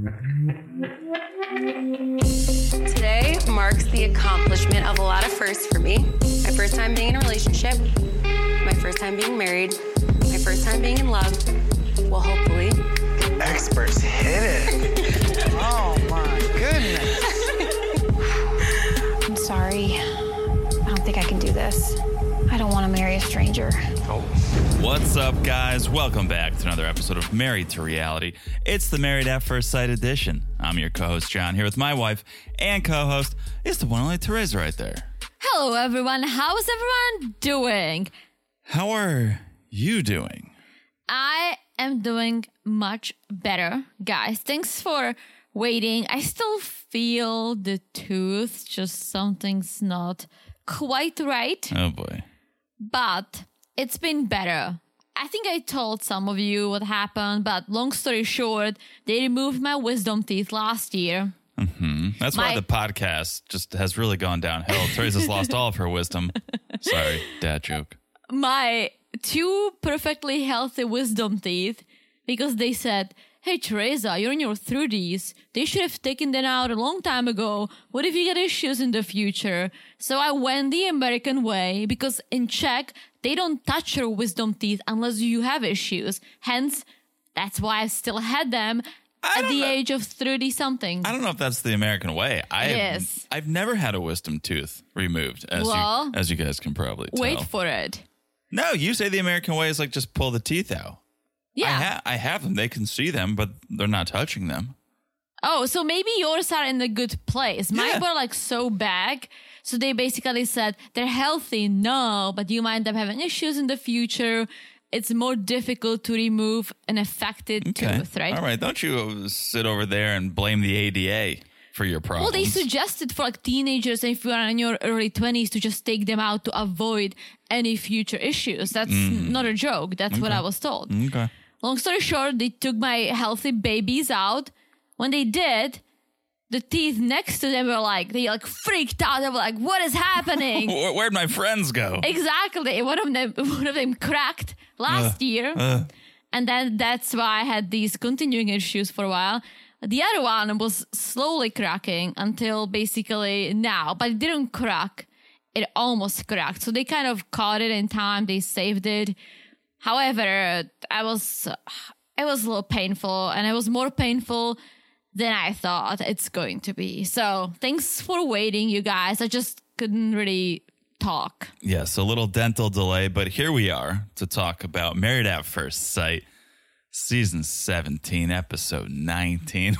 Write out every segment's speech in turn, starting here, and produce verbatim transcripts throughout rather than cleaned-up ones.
Today marks the accomplishment of a lot of firsts for me. My first time being in a relationship, my first time being married, my first time being in love. Well, hopefully. Experts hit it. Oh my goodness. I'm sorry. I don't think I can do this. I don't want to marry a stranger. Oh. What's up, guys? Welcome back to another episode of Married to Reality. It's the Married at First Sight edition. I'm your co-host, John, here with my wife and co-host. It's the one and only Teresa right there. Hello, everyone. How's everyone doing? How are you doing? I am doing much better, guys. Thanks for waiting. I still feel the tooth, just something's not quite right. Oh, boy. But it's been better. I think I told some of you what happened, but long story short, they removed my wisdom teeth last year. Mm-hmm. That's My- why the podcast just has really gone downhill. Teresa's lost all of her wisdom. Sorry, dad joke. My two perfectly healthy wisdom teeth, because they said, hey, Teresa, you're in your thirties. They should have taken them out a long time ago. What if you get issues in the future? So I went the American way, because in Czech, they don't touch your wisdom teeth unless you have issues. Hence, that's why I still had them I at the know. age of thirty-something. I don't know if that's the American way. I Yes. I've never had a wisdom tooth removed, as Well, you as you guys can probably tell. Wait for it. No, you say the American way is like just pull the teeth out. Yeah. I, ha- I have them. They can see them, but they're not touching them. Oh, so maybe yours are in a good place. Mine Yeah. were like so bad. So they basically said they're healthy, no, but you might end up having issues in the future. It's more difficult to remove an affected Okay. tooth, right? All right. Don't you sit over there and blame the A D A for your problems. Well, they suggested for like teenagers, if you are in your early twenties, to just take them out to avoid any future issues. That's not a joke. That's what I was told. Okay. Long story short, they took my healthy babies out. When they did, the teeth next to them were like, they like freaked out. They were like, what is happening? Where- Where'd my friends go? Exactly. One of them, one of them cracked last year. Uh, And then that's why I had these continuing issues for a while. The other one was slowly cracking until basically now, but it didn't crack. It almost cracked. So they kind of caught it in time. They saved it. However, I was, it was a little painful, and it was more painful than I thought it's going to be. So thanks for waiting, you guys. I just couldn't really talk. yes, a little dental delay, but here we are to talk about Married at First Sight, season seventeen, episode nineteen.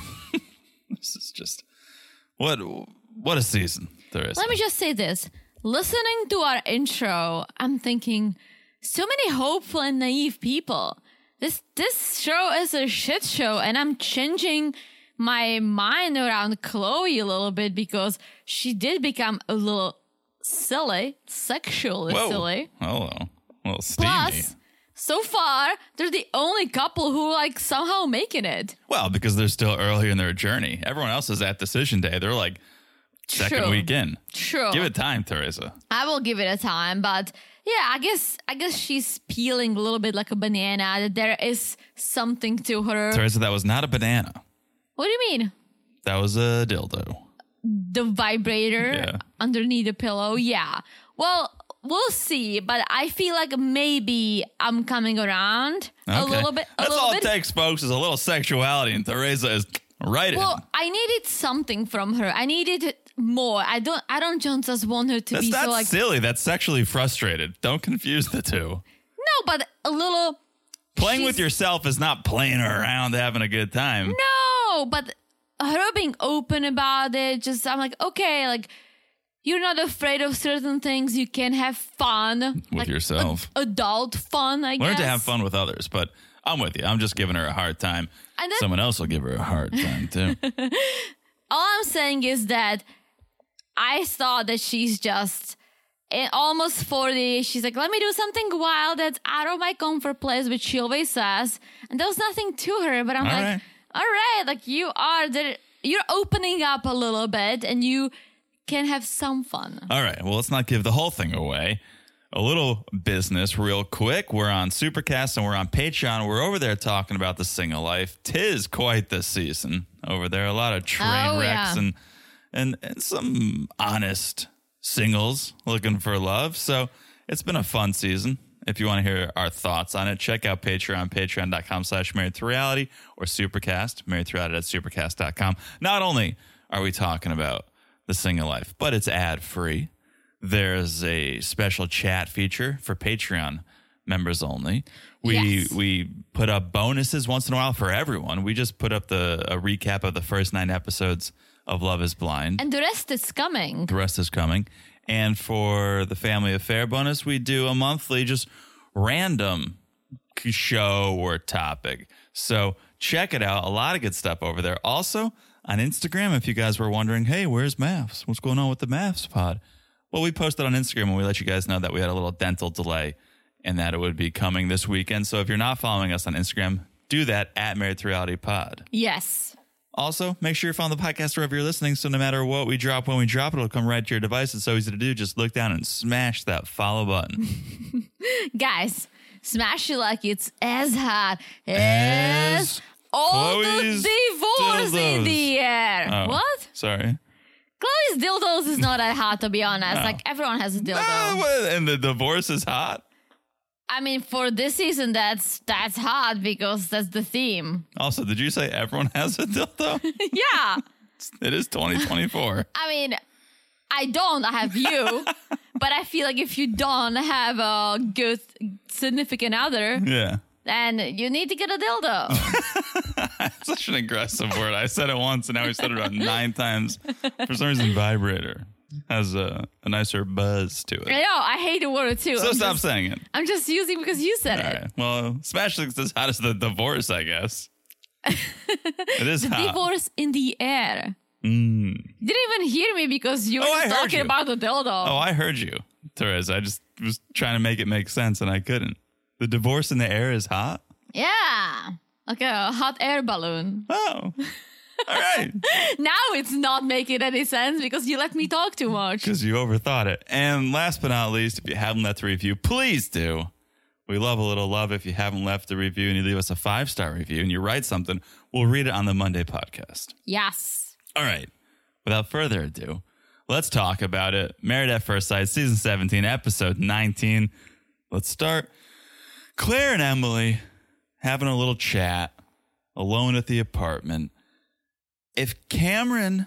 This is just what what a season there is. Let me just say this. Listening to our intro, I'm thinking, so many hopeful and naive people. This this show is a shit show, and I'm changing my mind around Chloe a little bit because she did become a little silly, sexually Whoa. silly. Hello. Well, steamy. Plus, so far, they're the only couple who like somehow making it. Well, because they're still early in their journey. Everyone else is at decision day. They're like second True. week in. True. Give it time, Teresa. I will give it a time, but yeah, I guess I guess she's peeling a little bit like a banana. That there is something to her. Teresa, that was not a banana. What do you mean? That was a dildo. The vibrator Yeah. underneath the pillow? Yeah. Well, we'll see, but I feel like maybe I'm coming around a Okay. little bit. A That's little all bit. it takes, folks, is a little sexuality, and Teresa is right in. Well, I needed something from her. I needed more. I don't. I don't just want her to That's be not so like. silly. That's sexually frustrated. Don't confuse the two. No, but a little. Playing with she's- yourself is not playing around having a good time. No, but her being open about it, just I'm like, okay, like you're not afraid of certain things. You can have fun With like, yourself. ad- adult fun, I Learn guess. to have fun with others, but I'm with you. I'm just giving her a hard time. And then- Someone else will give her a hard time, too. All I'm saying is that I thought that she's just in almost forty. She's like, let me do something wild that's out of my comfort place, which she always says. And there was nothing to her, but I'm All like, right. all right, like you are, there, you're opening up a little bit and you can have some fun. All right. Well, let's not give the whole thing away. A little business real quick. We're on Supercast and we're on Patreon. We're over there talking about the single life. Tis quite the season. over there. A lot of train Oh, wrecks yeah. and, and and some honest singles looking for love. So it's been a fun season. If you want to hear our thoughts on it, check out Patreon, patreon.com slash married to reality or Supercast, married to reality at supercast dot com. Not only are we talking about the single life, but it's ad free. There's a special chat feature for Patreon members only. We Yes. we put up bonuses once in a while for everyone. We just put up the a recap of the first nine episodes of Love is Blind. And the rest is coming. The rest is coming. And for the Family Affair bonus, we do a monthly just random show or topic. So check it out. A lot of good stuff over there. Also on Instagram, if you guys were wondering, hey, where's Maths? What's going on with the Maths pod? Well, we posted on Instagram and we let you guys know that we had a little dental delay and that it would be coming this weekend. So if you're not following us on Instagram, do that at Married to Reality Pod. Yes. Also, make sure you're following the podcast wherever you're listening, so no matter what we drop, when we drop, it'll come right to your device. It's so easy to do. Just look down and smash that follow button. Guys, smash it like it's as hot as, As all Chloe's the divorce in dildos. the air. Oh, What? Sorry. Chloe's dildos is not that hot, to be honest. Like, everyone has a dildo. Ah, what? And the divorce is hot? I mean, for this season, that's that's hot because that's the theme. Also, did you say everyone has a dildo? Yeah. It is twenty twenty-four. I mean, I don't. I have you. But I feel like if you don't have a good significant other, Yeah. then you need to get a dildo. Such an aggressive word. I said it once and now we said it about nine times. For some reason, vibrator has a, a nicer buzz to I it. know. I hate the word too. So I'm stop just, saying it. I'm just using because you said All it. right. Well, especially because it's hot as the divorce, I guess. It is hot. Divorce in the air. Mm. You didn't even hear me because you were Oh, I just heard talking you. about the dildo. Oh, I heard you, Therese. I just was trying to make it make sense and I couldn't. The divorce in the air is hot? Yeah. Like a hot air balloon. Oh. All right. Now it's not making any sense because you let me talk too much. Because you overthought it. And last but not least, if you haven't left a review, please do. We love a little love. If you haven't left a review and you leave us a five-star review and you write something, we'll read it on the Monday podcast. Yes. All right. Without further ado, let's talk about it. Married at First Sight, season seventeen, episode nineteen. Let's start. Claire and Emily having a little chat alone at the apartment. If Cameron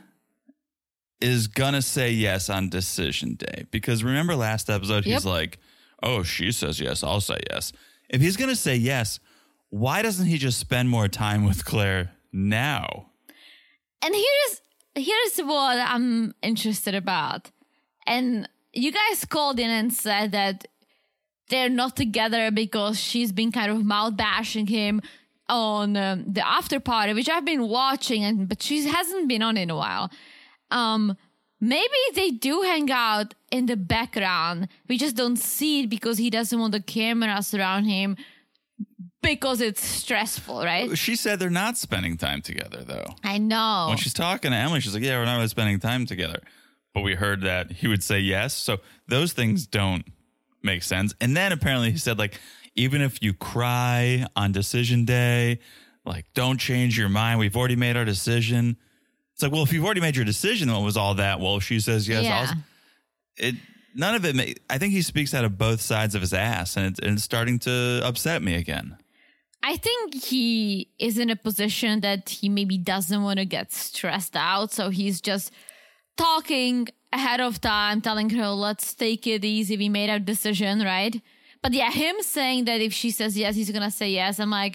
is going to say yes on decision day, because remember last episode, he's Yep. like, oh, she says yes, I'll say yes. If he's going to say yes, why doesn't he just spend more time with Claire now? And here's here's what I'm interested about. And you guys called in and said that they're not together because she's been kind of mouth bashing him on um, the after party, which I've been watching, and but she hasn't been on in a while. Um, maybe they do hang out in the background. We just don't see it because he doesn't want the cameras around him because it's stressful, right? She said they're not spending time together, though. I know. When she's talking to Emily, she's like, yeah, we're not really spending time together. But we heard that he would say yes. So those things don't make sense. And then apparently he said, like, even if you cry on decision day, like, don't change your mind. We've already made our decision. It's like, well, if you've already made your decision, what was all that? Well, if she says yes, Yeah. I'll, it none of it. Ma- I think he speaks out of both sides of his ass, and it's, and it's starting to upset me again. I think he is in a position that he maybe doesn't want to get stressed out. So he's just talking ahead of time, telling her, let's take it easy. We made our decision, right? But yeah, him saying that if she says yes, he's going to say yes. I'm like,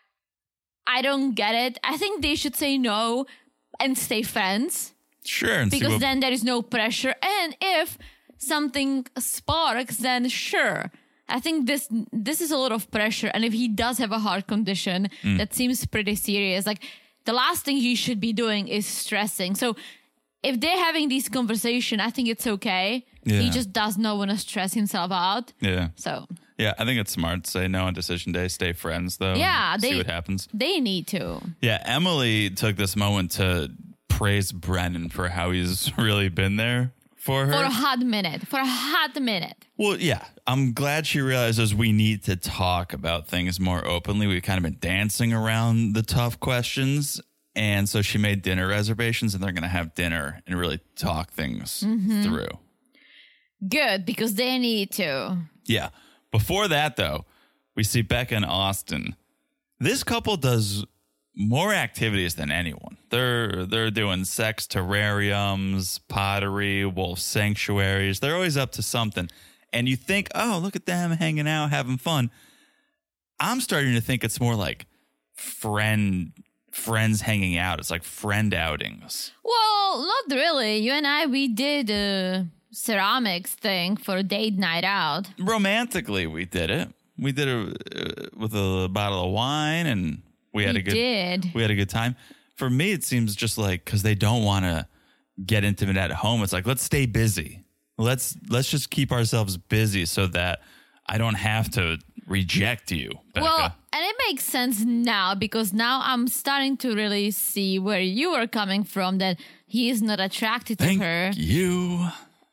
I don't get it. I think they should say no and stay friends Sure. And see because what- then there is no pressure. And if something sparks, then sure. I think this this is a lot of pressure. And if he does have a heart condition, Mm. that seems pretty serious. Like the last thing he should be doing is stressing. So if they're having this conversation, I think it's okay. Yeah. He just does not want to stress himself out. yeah. So Yeah, I think it's smart to say no on decision day. Stay friends, though. Yeah, and they- see what happens. they need to. Yeah, Emily took this moment to praise Brennan for how he's really been there for her. For a hot minute. For a hot minute. Well, yeah, I'm glad she realizes we need to talk about things more openly. We've kind of been dancing around the tough questions, And so she made dinner reservations, and they're going to have dinner and really talk things mm-hmm. through. Good, because they need to. Yeah. Before that, though, we see Becca and Austin. This couple does more activities than anyone. They're they're doing sex terrariums, pottery, wolf sanctuaries. They're always up to something. And you think, oh, look at them hanging out, having fun. I'm starting to think it's more like friend friends hanging out. It's like friend outings. Well, not really. You and I, we did a ceramics thing for a date night out. Romantically, we did it. We did it uh, with a bottle of wine, and we had we a good. Did. We had a good time. For me, it seems just like because they don't want to get intimate at home. It's like let's stay busy. Let's let's just keep ourselves busy so that I don't have to reject you, Becca. Well, and it makes sense now because now I'm starting to really see where you are coming from. That he is not attracted to Thank her. you.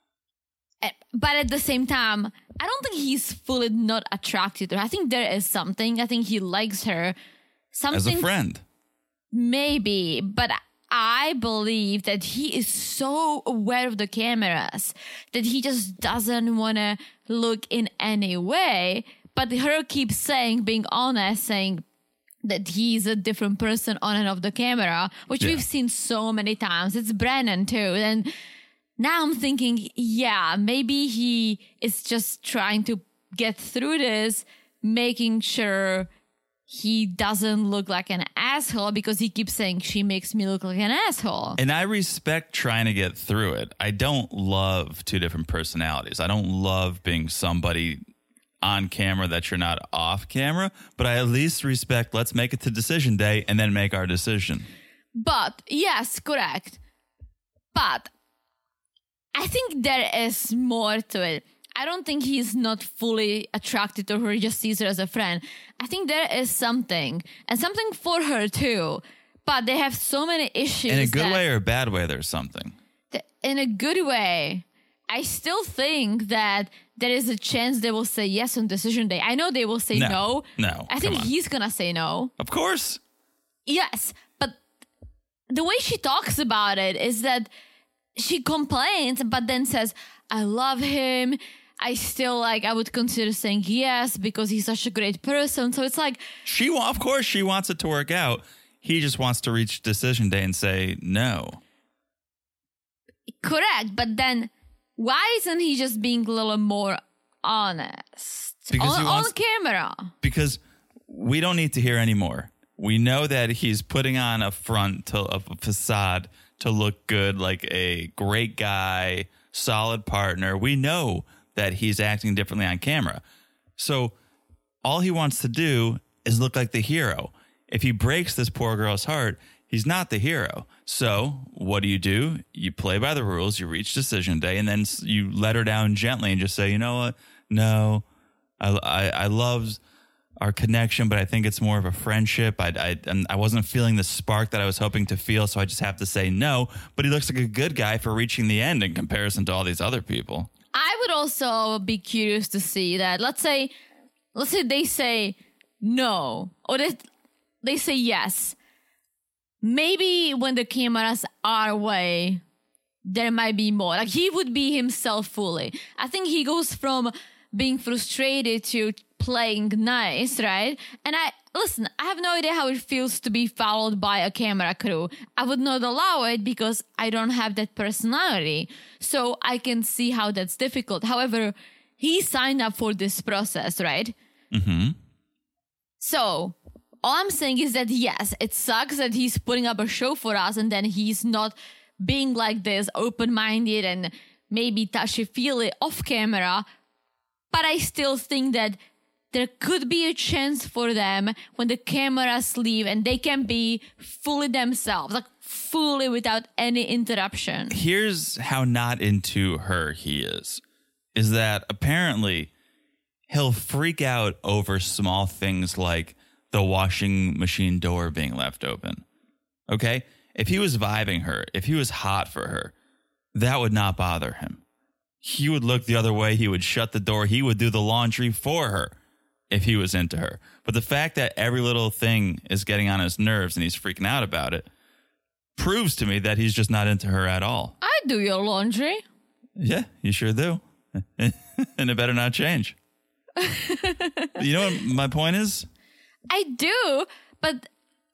But at the same time, I don't think he's fully not attracted to her. I think there is something. I think he likes her. Something, As a friend. Maybe. But I believe that he is so aware of the cameras that he just doesn't want to look in any way. But her keeps saying, being honest, saying that he's a different person on and off the camera, which yeah. we've seen so many times. It's Brennan too. And now I'm thinking, yeah, maybe he is just trying to get through this, making sure he doesn't look like an asshole because he keeps saying she makes me look like an asshole. And I respect trying to get through it. I don't love two different personalities. I don't love being somebody on camera that you're not off camera, but I at least respect let's make it to decision day and then make our decision. But, yes, correct. But I think there is more to it. I don't think he's not fully attracted to her, he just sees her as a friend. I think there is something, and something for her too. But they have so many issues. In a good way or a bad way, there's something. Th- in a good way. I still think that there is a chance they will say yes on decision day. I know they will say no. No. No. I think he's going to say no. Of course. Yes. But the way she talks about it is that she complains, but then says, I love him. I still like, I would consider saying yes because he's such a great person. So it's like. She, of course, she wants it to work out. He just wants to reach decision day and say no. Correct. But then why isn't he just being a little more honest? Because on, he wants, on camera. Because we don't need to hear anymore. We know that he's putting on a front, to, a facade to look good, like a great guy, solid partner. We know that he's acting differently on camera. So all he wants to do is look like the hero. If he breaks this poor girl's heart, he's not the hero. So what do you do? You play by the rules, you reach decision day, and then you let her down gently and just say, you know what? No, I, I, I love our connection, but I think it's more of a friendship. I, I, and I wasn't feeling the spark that I was hoping to feel, so I just have to say no. But he looks like a good guy for reaching the end in comparison to all these other people. I would also be curious to see that. Let's say, let's say they say no, or they, they say yes. Maybe when the cameras are away, there might be more. Like, he would be himself fully. I think he goes from being frustrated to playing nice, right? And I, listen, I have no idea how it feels to be followed by a camera crew. I would not allow it because I don't have that personality. So I can see how that's difficult. However, he signed up for this process, right? Mm-hmm. So all I'm saying is that, yes, it sucks that he's putting up a show for us and then he's not being like this, open-minded and maybe touchy-feely off camera. But I still think that there could be a chance for them when the cameras leave and they can be fully themselves, like fully without any interruption. Here's how not into her he is, is that apparently he'll freak out over small things like the washing machine door being left open. Okay? If he was vibing her, if he was hot for her, that would not bother him. He would look the other way. He would shut the door. He would do the laundry for her if he was into her. But the fact that every little thing is getting on his nerves and he's freaking out about it, proves to me that he's just not into her at all. I do your laundry. Yeah, you sure do. And it better not change. You know what my point is? I do, but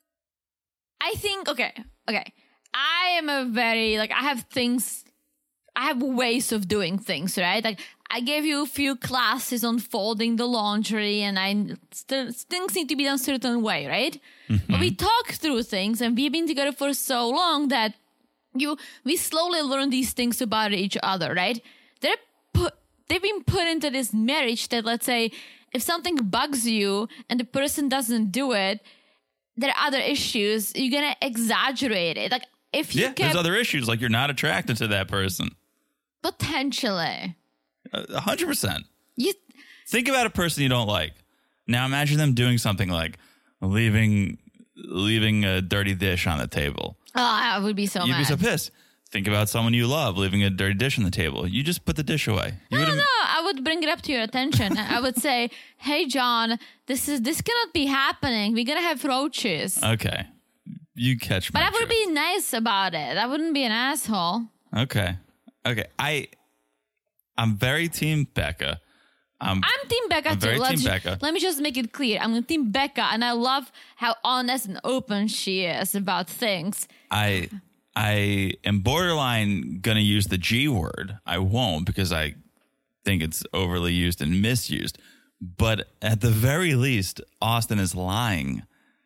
I think, okay, okay. I am a very, like, I have things, I have ways of doing things, right? Like, I gave you a few classes on folding the laundry, and I still, things need to be done a certain way, right? Mm-hmm. But we talk through things, and we've been together for so long that you we slowly learn these things about each other, right? They're put, they've been put into this marriage that, let's say, if something bugs you and the person doesn't do it, there are other issues. You're gonna exaggerate it. Like, if you yeah, kept, there's other issues, like you're not attracted to that person. Potentially. A hundred percent. You think about a person you don't like. Now imagine them doing something like leaving leaving a dirty dish on the table. Oh, I would be so You'd mad. be so pissed. Think about someone you love leaving a dirty dish on the table. You just put the dish away. You no, no, would've- no. I would bring it up to your attention. I would say, "Hey, John, this is this cannot be happening. We're gonna have roaches." Okay, you catch my But I would drift. be nice about it. I wouldn't be an asshole. Okay, okay. I I'm very team Becca. I'm, I'm Team Becca I'm too. very Let's Team ju- Becca. Let me just make it clear. I'm Team Becca, and I love how honest and open she is about things. I I am borderline gonna use the G word. I won't because I think it's overly used and misused. But at the very least, Austin is lying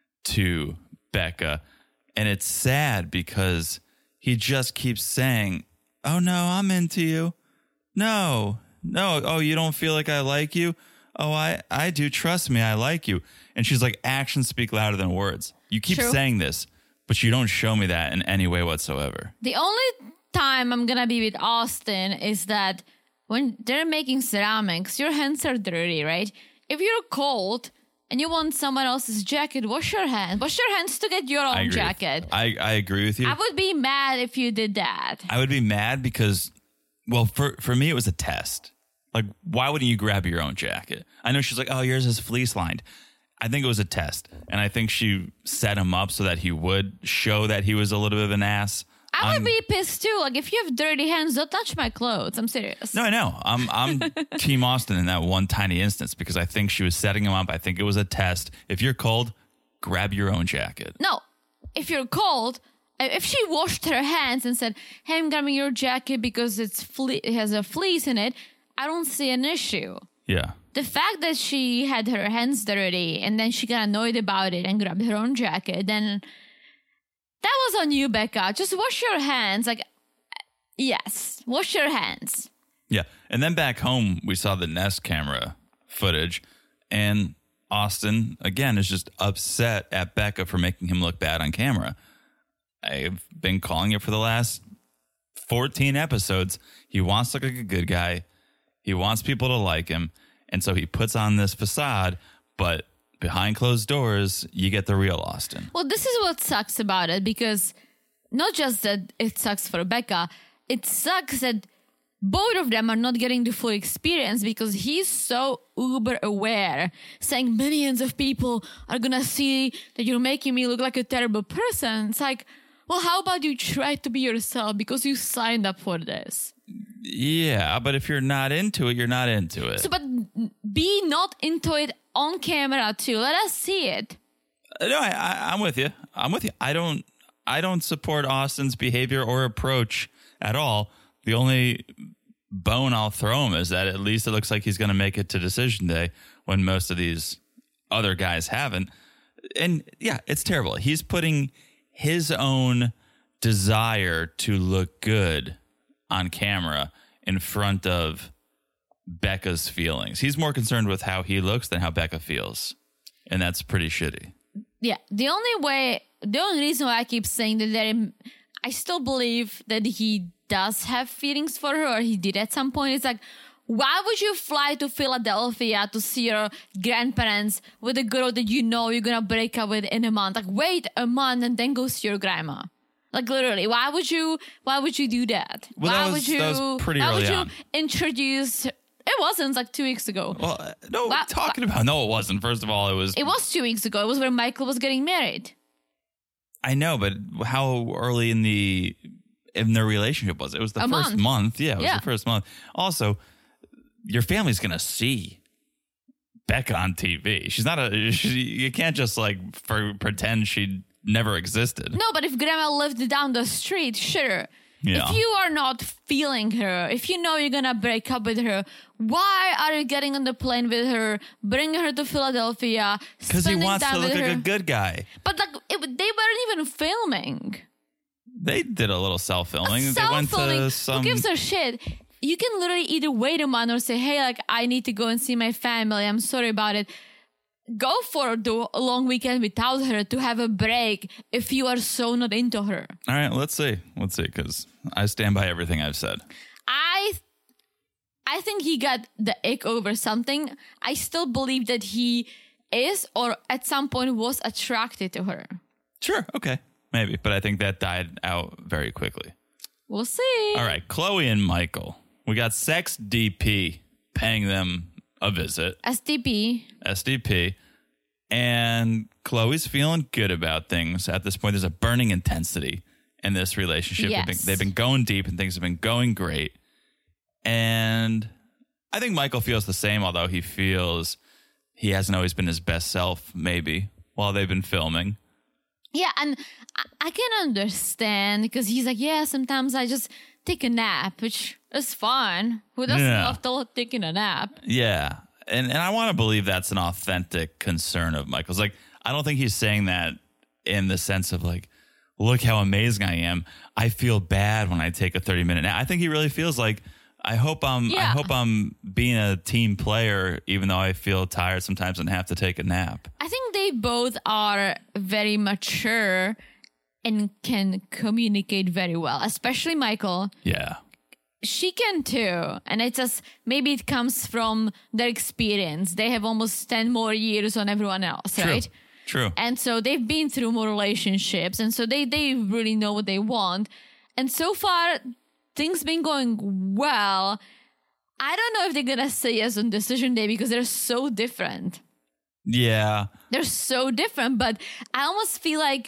to Becca, and it's sad because he just keeps saying, "Oh no, I'm into you. No, no. Oh, you don't feel like I like you? Oh, I, I do. Trust me, I like you." And she's like, actions speak louder than words. You keep True. saying this, but you don't show me that in any way whatsoever. The only time I'm gonna be with Austin is that when they're making ceramics, your hands are dirty, right? If you're cold and you want someone else's jacket, wash your hands. Wash your hands to get your I own agree. jacket. I, I agree with you. I would be mad if you did that. I would be mad because, well, for, for me, it was a test. Like, why wouldn't you grab your own jacket? I know she's like, oh, yours is fleece lined. I think it was a test. And I think she set him up so that he would show that he was a little bit of an ass. I would I'm- be pissed too. Like, if you have dirty hands, don't touch my clothes. I'm serious. No, I know. I'm I'm Team Austin in that one tiny instance because I think she was setting him up. I think it was a test. If you're cold, grab your own jacket. No, if you're cold, if she washed her hands and said, "Hey, I'm grabbing your jacket because it's fle- it has a fleece in it," I don't see an issue. Yeah. The fact that she had her hands dirty and then she got annoyed about it and grabbed her own jacket, then that was on you, Becca. Just wash your hands. Like, yes, wash your hands. Yeah. And then back home, we saw the Nest camera footage, and Austin, again, is just upset at Becca for making him look bad on camera. I've been calling it for the last fourteen episodes. He wants to look like a good guy. He wants people to like him. And so he puts on this facade, but behind closed doors, you get the real Austin. Well, this is what sucks about it, because not just that it sucks for Becca, it sucks that both of them are not getting the full experience because he's so uber aware, saying millions of people are gonna see that you're making me look like a terrible person. It's like, well, how about you try to be yourself because you signed up for this? Yeah, but if you're not into it, you're not into it. So, but be not into it on camera too. Let us see it. Uh, No, I, I, I'm with you. I'm with you. I don't. I don't support Austin's behavior or approach at all. The only bone I'll throw him is that at least it looks like he's going to make it to decision day when most of these other guys haven't. And yeah, it's terrible. He's putting his own desire to look good on camera in front of Becca's feelings. He's more concerned with how he looks than how Becca feels. And that's pretty shitty. Yeah, the only way, the only reason why I keep saying that, there, I still believe that he does have feelings for her, or he did at some point. It's like, why would you fly to Philadelphia to see your grandparents with a girl that you know you're gonna break up with in a month? Like, wait a month and then go see your grandma. Like, literally, why would you? Why would you do that? Well, why that was- would you? that was pretty why early would you on. introduce? It wasn't. It's like two weeks ago. Well, uh, no, what Wha- are you talking about? No, it wasn't. First of all, it was. It was two weeks ago. It was when Michael was getting married. I know, but how early in the in their relationship was it? It was the A first month. month. Yeah, it was Yeah. the first month. Also, your family's gonna see Becca on T V. She's not a. She, you can't just like for, pretend she never existed. No, but if grandma lived down the street, sure. Yeah. If you are not feeling her, if you know you're gonna break up with her, why are you getting on the plane with her, bringing her to Philadelphia? Because he spending wants to time look with like her? a good guy. But like, it, they weren't even filming. They did a little self-filming. They went Self-filming. to some. Who gives a shit? You can literally either wait a month or say, hey, like, I need to go and see my family. I'm sorry about it. Go for the long weekend without her to have a break if you are so not into her. All right, let's see. Let's see, because I stand by everything I've said. I I think he got the ick over something. I still believe that he is or at some point was attracted to her. Sure, okay, maybe. But I think that died out very quickly. We'll see. All right, Chloe and Michael. We got Sex D P paying them a visit, S D P. S D P, and Chloe's feeling good about things. At this point, there's a burning intensity in this relationship. They've, been, Yes. they've been going deep and things have been going great. And I think Michael feels the same, although he feels he hasn't always been his best self, maybe, while they've been filming. Yeah, and I, I can understand because he's like, yeah, sometimes I just take a nap, which is fine. Who doesn't Yeah. love to taking a nap? Yeah. And and I want to believe that's an authentic concern of Michael's. Like, I don't think he's saying that in the sense of like, look how amazing I am. I feel bad when I take a thirty minute nap. I think he really feels like, I hope I'm I Yeah. hope I'm being a team player, even though I feel tired sometimes and have to take a nap. I think they both are very mature and can communicate very well, especially Michael. Yeah. She can too. And it's just, maybe it comes from their experience. They have almost ten more years on everyone else, True. right? True. And so they've been through more relationships. And so they, they really know what they want. And so far, things been going well. I don't know if they're going to say yes on decision day because they're so different. Yeah. They're so different. But I almost feel like,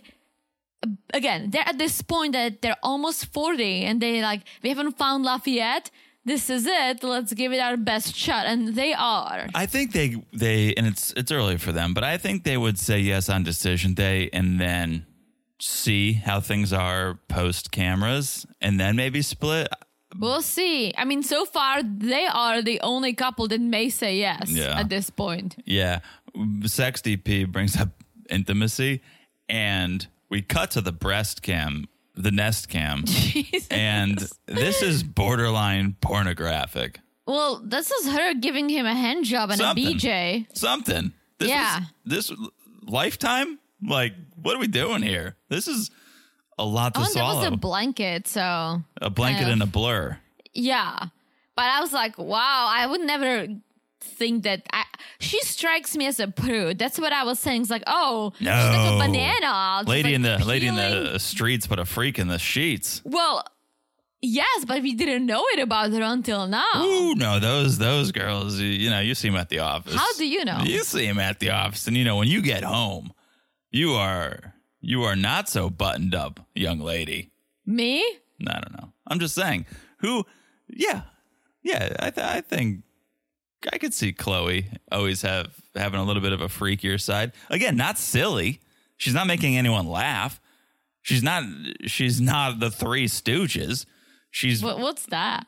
again, they're at this point that they're almost forty and they like, we haven't found love yet. This is it. Let's give it our best shot. And they are. I think they they and it's it's early for them, but I think they would say yes on decision day and then see how things are post cameras and then maybe split. We'll see. I mean, so far, they are the only couple that may say yes Yeah. at this point. Yeah. Sex D P brings up intimacy and we cut to the breast cam, the nest cam. Jesus. And this is borderline pornographic. Well, this is her giving him a hand job and Something. a B J. Something. This Yeah. Was, this Lifetime? Like, what are we doing here? This is a lot to Oh, and there swallow. was a blanket, so A blanket kind of- and a blur. yeah. But I was like, wow, I would never think that. I, she strikes me as a prude. That's what I was saying. It's like, oh, she's like No. a banana. Just, Lady like, in the lady in peeling. the streets, but a freak in the sheets. Well, yes, but we didn't know it about her until now. Ooh, no, those those girls. You, you know, you see them at the office. How do you know? You see them at the office, and you know when you get home, you are you are not so buttoned up, young lady. Me? I don't know. I'm just saying. Who? Yeah, yeah. I th- I think I could see Chloe always have having a little bit of a freakier side. Again, not silly. She's not making anyone laugh. She's not. She's not the Three Stooges. She's What, what's that?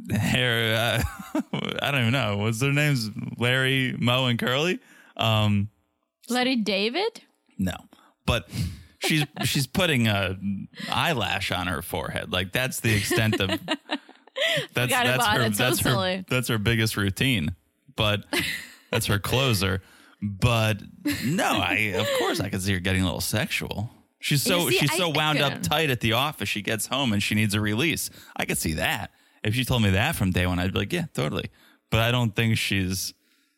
her. Uh, I don't even know. What's their names? Larry, Moe, and Curly. Um, Larry David? no, but she's she's putting a eyelash on her forehead. Like that's the extent of. That's Forgot that's about her. it, That's her. totally. That's her biggest routine. But that's her closer. But no, I of course I could see her getting a little sexual. She's so You see, she's I- so I wound up couldn't. tight at the office. She gets home and she needs a release. I could see that. If she told me that from day one, I'd be like, yeah, totally. But I don't think she's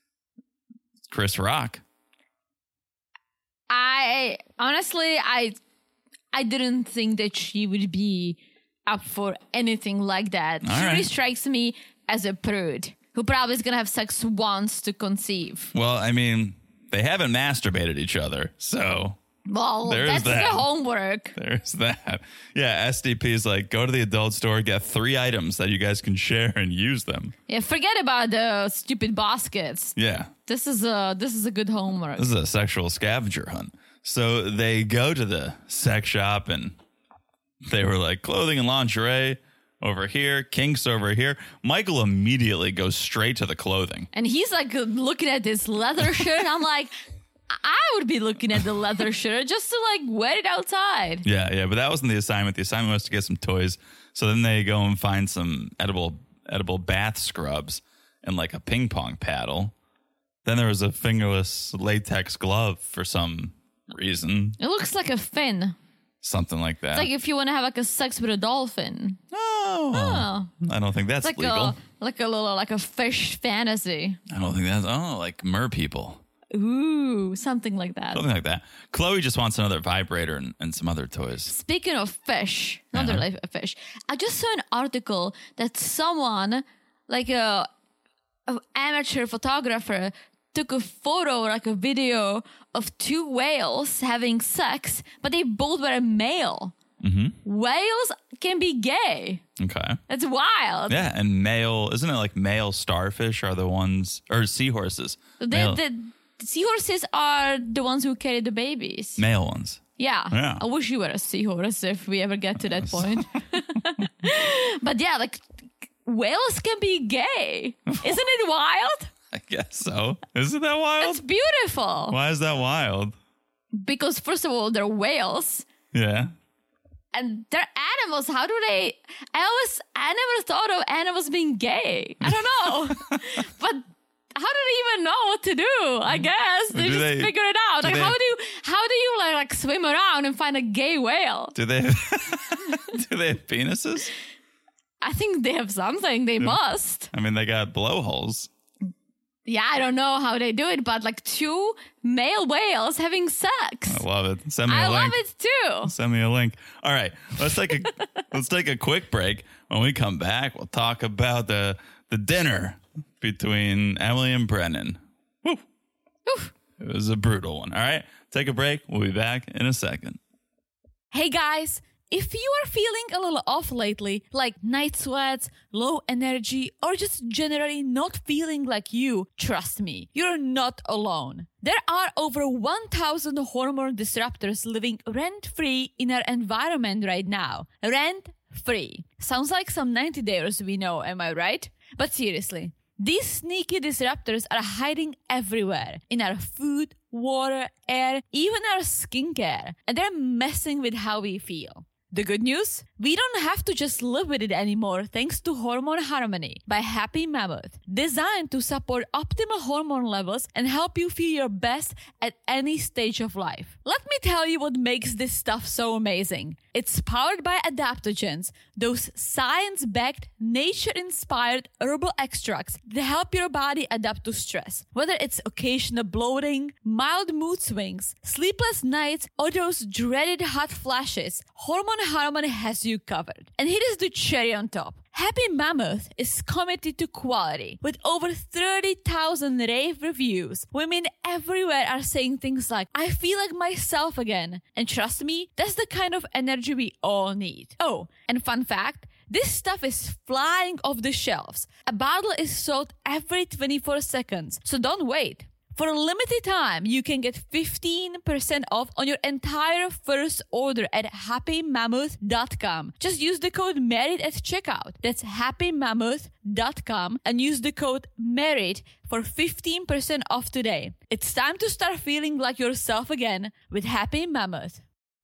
Chris Rock. I honestly, I, I didn't think that she would be up for anything like that. All she really right. strikes me as a prude who probably is gonna have sex once to conceive. Well, I mean, they haven't masturbated each other, so Well, There's that's that. the homework. There's that. Yeah, S D P's like, go to the adult store, get three items that you guys can share and use them. Yeah, forget about the stupid baskets. Yeah. This is a this is a good homework. This is a sexual scavenger hunt. So they go to the sex shop and they were like, clothing and lingerie over here, kinks over here. Michael immediately goes straight to the clothing. And he's like looking at this leather shirt. I'm like, I would be looking at the leather shirt just to like wear it outside. Yeah, yeah, but that wasn't the assignment. The assignment was to get some toys. So then they go and find some edible edible bath scrubs and like a ping pong paddle. Then there was a fingerless latex glove for some reason. It looks like a fin. Something like that. It's like if you want to have like a sex with a dolphin. oh, Oh. I don't think that's It's like legal. a like a little like a fish fantasy. I don't think that's, oh, like mer people. Ooh, something like that. Something like that. Chloe just wants another vibrator and, and some other toys. Speaking of fish, another Uh-huh. like a fish. I just saw an article that someone, like a, a amateur photographer, took a photo, like a video of two whales having sex, but they both were male. Mm-hmm. Whales can be gay. Okay. That's wild. Yeah, and male, isn't it like male starfish are the ones, or seahorses? They, male, the seahorses are the ones who carry the babies. male ones. Yeah. Yeah. I wish you were a seahorse if we ever get to that point. But yeah, like whales can be gay. Isn't it wild? I guess so. Isn't that wild? It's beautiful. Why is that wild? Because first of all, they're whales. Yeah. And they're animals. How do they? I always, I never thought of animals being gay. I don't know. But how do they even know what to do? I guess they Do just they- figure it out. do Like they- how do you, how do you like, like swim around and find a gay whale? Do they have, do they have penises? I think they have something. They must. I mean, they got blowholes. Yeah, I don't know how they do it, but like two male whales having sex. I love it. Send me a I link. love it too. Send me a link. All right, let's take a let's take a quick break. When we come back, we'll talk about the the dinner between Emily and Brennan. Woo. Oof. It was a brutal one. All right, take a break. We'll be back in a second. Hey guys, if you are feeling a little off lately, like night sweats, low energy, or just generally not feeling like you, trust me, you're not alone. There are over one thousand hormone disruptors living rent-free in our environment right now. Rent-free. Sounds like some ninety dayers we know, am I right? But seriously, these sneaky disruptors are hiding everywhere, in our food, water, air, even our skincare, and they're messing with how we feel. The good news? We don't have to just live with it anymore thanks to Hormone Harmony by Happy Mammoth, designed to support optimal hormone levels and help you feel your best at any stage of life. Let me tell you what makes this stuff so amazing. It's powered by adaptogens, those science-backed, nature-inspired herbal extracts that help your body adapt to stress. Whether it's occasional bloating, mild mood swings, sleepless nights, or those dreaded hot flashes, Hormone Harmony has you covered. And here is the cherry on top. Happy Mammoth is committed to quality. With over thirty thousand rave reviews, women everywhere are saying things like, I feel like myself again. And trust me, that's the kind of energy we all need. Oh, and fun fact, this stuff is flying off the shelves. A bottle is sold every twenty-four seconds, so don't wait. For a limited time, you can get fifteen percent off on your entire first order at happy mammoth dot com. Just use the code MARRIED at checkout. That's happy mammoth dot com and use the code MARRIED for fifteen percent off today. It's time to start feeling like yourself again with Happy Mammoth.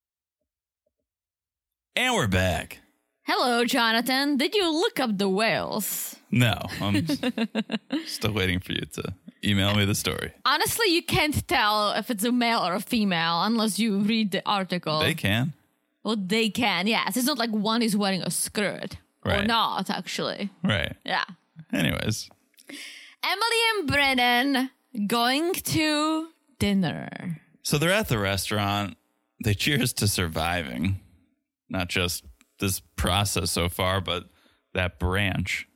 And we're back. Hello, Jonathan. Did you look up the whales? No, I'm still waiting for you to email me the story. Honestly, you can't tell if it's a male or a female unless you read the article. They can. Well, they can, yes. It's not like one is wearing a skirt. Or Right. not, actually. Right. Yeah. Anyways. Emily and Brennan going to dinner. So they're at the restaurant. They cheers to surviving. Not just this process so far, but that branch.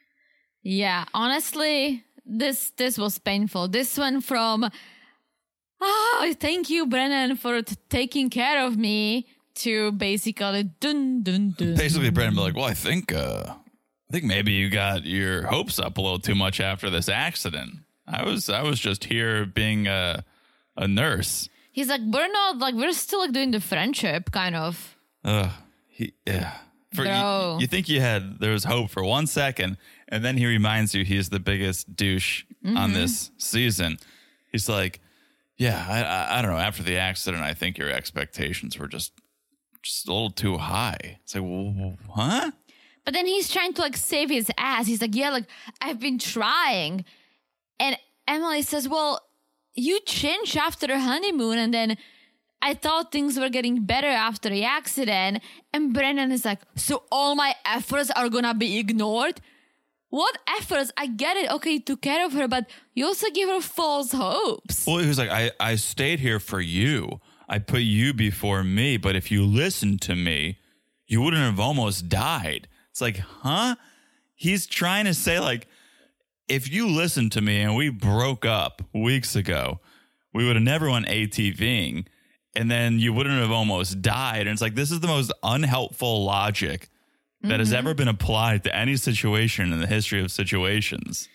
Yeah, honestly, this this was painful. This went from oh, thank you, Brennan, for t- taking care of me. To basically dun dun dun. Basically, Brennan be like, well, I think, uh, I think maybe you got your hopes up a little too much after this accident. I was, I was just here being a, a nurse. He's like, we're not like we're still like doing the friendship kind of. Ugh. He, yeah. For, Bro. you, you think you had there was hope for one second, and then he reminds you he's the biggest douche Mm-hmm. on this season. He's like, yeah, I, I, I don't know. After the accident, I think your expectations were just. Just a little too high. It's like, well, huh? But then he's trying to like save his ass. He's like, yeah, like I've been trying. And Emily says, well, you changed after the honeymoon. And then I thought things were getting better after the accident. And Brennan is like, so all my efforts are going to be ignored? What efforts? I get it. Okay, you took care of her, but you also gave her false hopes. Well, he was like, I, I stayed here for you. I put you before me, but if you listened to me, you wouldn't have almost died. It's like, huh? He's trying to say, like, if you listened to me and we broke up weeks ago, we would have never went ATVing, and then you wouldn't have almost died. And it's like, this is the most unhelpful logic that mm-hmm. has ever been applied to any situation in the history of situations.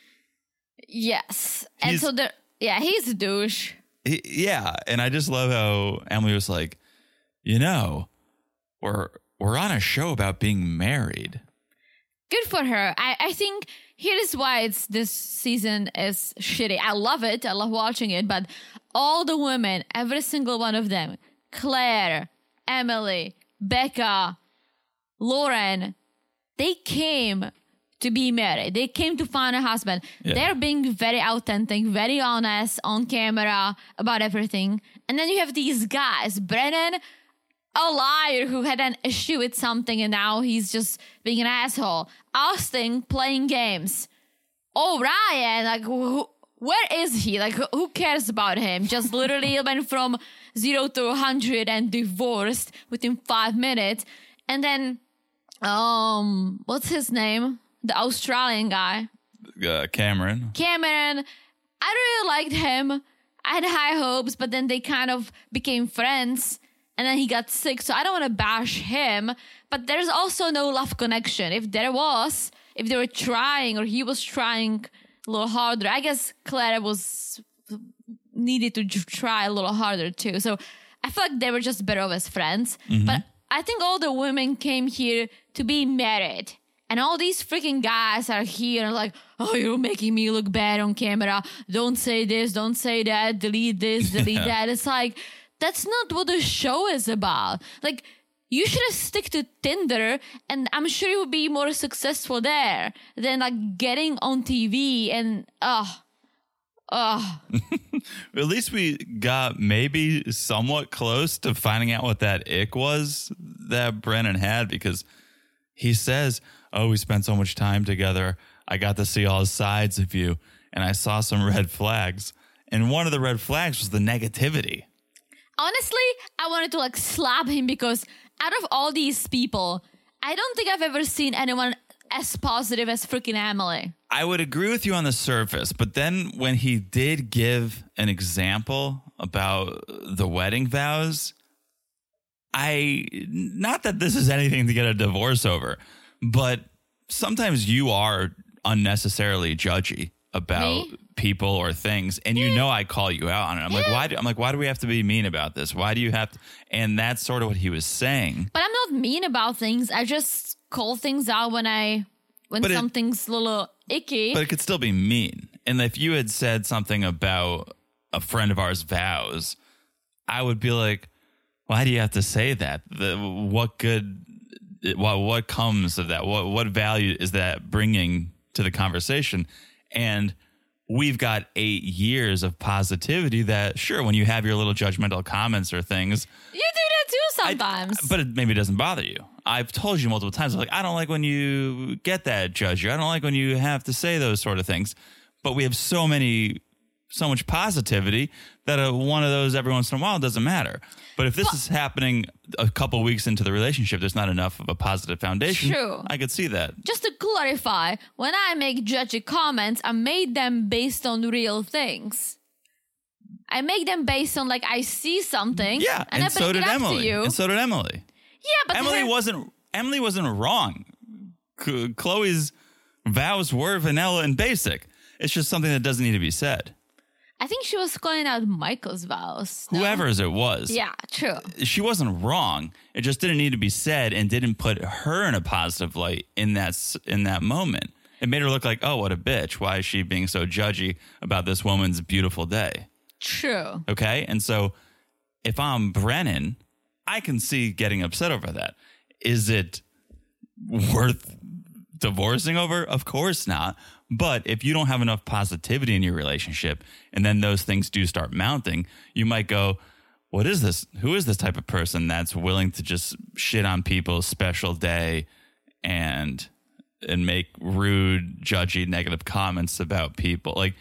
Yes. He's, and so, there, yeah, he's a douche. He, yeah, and I just love how Emily was like, you know, we're we're on a show about being married. Good for her. I, I think here is why it's this season is shitty. I love it. I love watching it. But all the women, every single one of them, Claire, Emily, Becca, Lauren, they came to be married. They came to find a husband. Yeah. They're being very authentic, very honest on camera about everything. And then you have these guys, Brennan, a liar who had an issue with something and now he's just being an asshole. Austin playing games. O'Ryan, like, who, where is he? Like, who cares about him? Just literally went from zero to one hundred and divorced within five minutes. And then, um, what's his name? The Australian guy. Uh, Cameron. Cameron. I really liked him. I had high hopes, but then they kind of became friends. And then he got sick, so I don't want to bash him. But there's also no love connection. If there was, if they were trying or he was trying a little harder, I guess Claire was needed to try a little harder too. So I feel like they were just better off as friends. Mm-hmm. But I think all the women came here to be married. And all these freaking guys are here and like, oh, you're making me look bad on camera. Don't say this, don't say that, delete this, delete yeah. that. It's like, that's not what the show is about. Like, you should have stick to Tinder and I'm sure you would be more successful there than like getting on T V and, oh, oh. At least we got maybe somewhat close to finding out what that ick was that Brennan had, because he says, oh, we spent so much time together. I got to see all sides of you. And I saw some red flags. And one of the red flags was the negativity. Honestly, I wanted to like slap him because out of all these people, I don't think I've ever seen anyone as positive as freaking Emily. I would agree with you on the surface. But then when he did give an example about the wedding vows, I, not that this is anything to get a divorce over, but sometimes you are unnecessarily judgy about Me? people or things, and you know I call you out on it. I'm yeah. like, why? Do, I'm like, why do we have to be mean about this? Why do you have to? And that's sort of what he was saying. But I'm not mean about things. I just call things out when I when but something's it, a little icky. But it could still be mean. And if you had said something about a friend of ours' vows, I would be like, why do you have to say that? The, what good? What what comes of that? What what value is that bringing to the conversation? And we've got eight years of positivity that, sure, when you have your little judgmental comments or things, you do that too sometimes. I, but it maybe doesn't bother you. I've told you multiple times, like, I don't like when you get that judge you. I don't like when you have to say those sort of things. But we have so many, so much positivity that a, one of those every once in a while doesn't matter. But if this well, is happening a couple weeks into the relationship, there's not enough of a positive foundation. True. I could see that. Just to clarify, when I make judgy comments, I made them based on real things. I make them based on like I see something. Yeah, and, and I so bring did it up Emily. to you. And so did Emily. Yeah, but Emily her- wasn't Emily wasn't wrong. C- Chloe's vows were vanilla and basic. It's just something that doesn't need to be said. I think she was calling out Michael's vows. no? Whoever's it was. Yeah, true. She wasn't wrong. It just didn't need to be said and didn't put her in a positive light in that s- in that moment. It made her look like, oh, what a bitch. Why is she being so judgy about this woman's beautiful day? True. Okay? And so if I'm Brennan, I can see getting upset over that. Is it worth divorcing over? Of course not. But if you don't have enough positivity in your relationship and then those things do start mounting, you might go, what is this? Who is this type of person that's willing to just shit on people's special day and and make rude, judgy, negative comments about people? Like,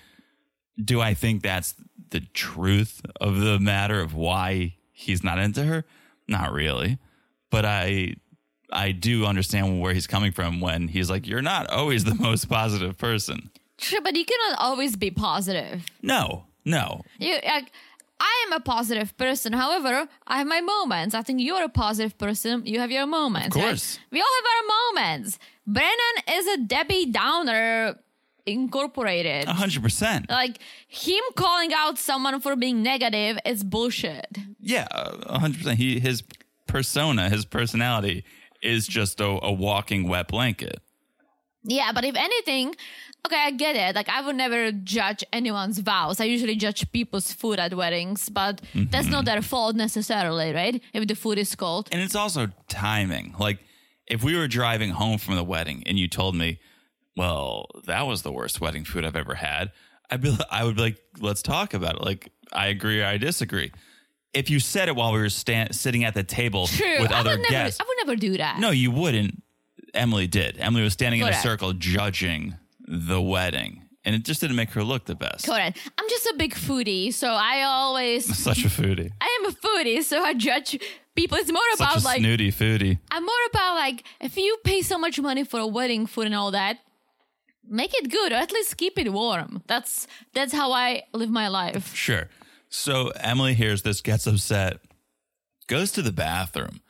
do I think that's the truth of the matter of why he's not into her? Not really. But I I do understand where he's coming from when he's like, you're not always the most positive person. True, but you cannot always be positive. No, no. You like, I am a positive person. However, I have my moments. I think you're a positive person. You have your moments. Of course. Right? We all have our moments. Brennan is a Debbie Downer Incorporated. A hundred percent. Like, him calling out someone for being negative is bullshit. Yeah, a hundred percent. He his persona, his personality is just a, a walking wet blanket. Yeah, but if anything, okay, I get it. Like, I would never judge anyone's vows. I usually judge people's food at weddings, but Mm-hmm. that's not their fault necessarily, right? If the food is cold. And it's also timing. Like, if we were driving home from the wedding and you told me, well, that was the worst wedding food I've ever had, I'd be, I would be like, let's talk about it. Like, I agree or I disagree. If you said it while we were stand, sitting at the table True. with I other would never, guests. I would never do that. No, you wouldn't. Emily did. Emily was standing in Correct. a circle judging the wedding. And it just didn't make her look the best. Correct. I'm just a big foodie, so I always... Such a foodie. I am a foodie, so I judge people. It's more Such about a like... snooty foodie. I'm more about like, if you pay so much money for a wedding food and all that, make it good or at least keep it warm. That's that's how I live my life. Sure. So Emily hears this, gets upset, goes to the bathroom,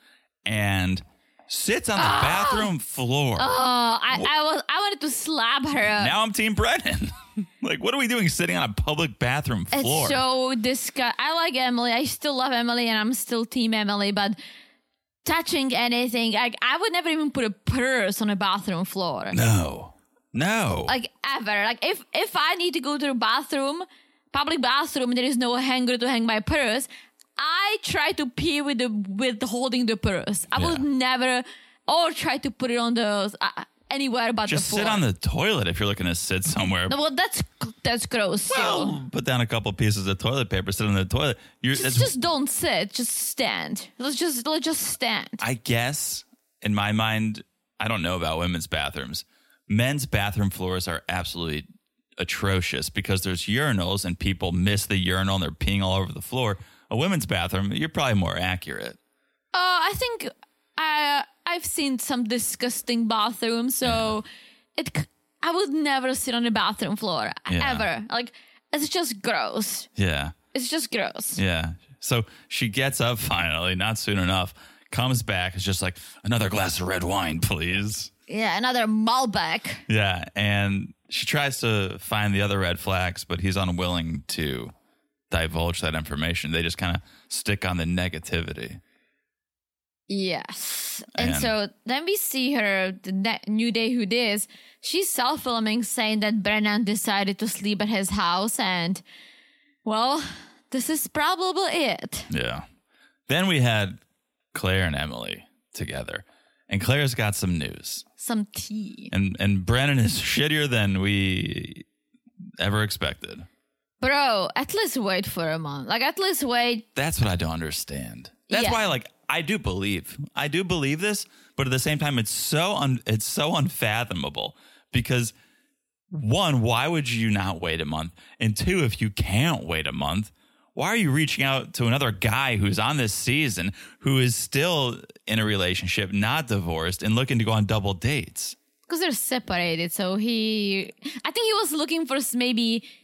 and sits on the bathroom floor. Oh, I, I was I wanted to slap her. Now I'm Team Brennan. Like, what are we doing sitting on a public bathroom floor? It's so disgusting. I like Emily. I still love Emily, and I'm still Team Emily. But touching anything, like I would never even put a purse on a bathroom floor. no. No. Like ever. Like if if I need to go to the bathroom, public bathroom, and there is no hanger to hang my purse, I try to pee with the with holding the purse. I Yeah. would never, or try to put it on the uh, anywhere but Just the floor. sit on the toilet if you're looking to sit somewhere. No, well, that's that's gross. too. Well, put down a couple pieces of toilet paper, sit on the toilet. You're, Just, that's, just don't sit. Just stand. Let's just let's just stand. I guess, in my mind, I don't know about women's bathrooms. Men's bathroom floors are absolutely atrocious because there's urinals and people miss the urinal and they're peeing all over the floor. A women's bathroom, you're probably more accurate. Uh, I think I I've seen some disgusting bathrooms, so it c- I would never sit on the bathroom floor Yeah. ever. Like it's just gross. Yeah. It's just gross. Yeah. So she gets up finally, not soon enough, comes back, is just like, another glass of red wine, please. Yeah, another Malbec. Yeah. And she tries to find the other red flags, but he's unwilling to divulge that information. They just kind of stick on the negativity. Yes. And, And- so then we see her, the ne- New Day Who Dis, she's self-filming saying that Brennan decided to sleep at his house and, well, this is probably it. Yeah. Then we had Claire and Emily together. And Claire's got some news. Some tea. And and Brennan is shittier than we ever expected. Bro, at least wait for a month. Like, at least wait. That's what I don't understand. That's Yeah. why, like, I do believe. I do believe this, but at the same time, it's so un- it's so unfathomable because, one, why would you not wait a month? And two, if you can't wait a month, why are you reaching out to another guy who's on this season, who is still in a relationship, not divorced, and looking to go on double dates? Because they're separated. So he, I think he was looking for s- maybe